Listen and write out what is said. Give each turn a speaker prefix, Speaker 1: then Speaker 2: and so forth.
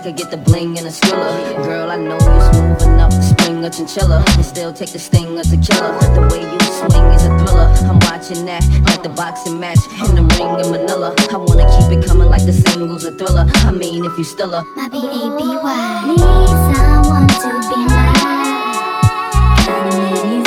Speaker 1: could get the bling and a Skrilla. Girl, I know you smooth enough to spring a chinchilla and still take the sting of tequila. The way you swing is a thriller. I'm watching that like the boxing match in the ring in Manila. I wanna keep it coming like the singles a thriller. I mean, if you still a
Speaker 2: my baby, why need someone to be my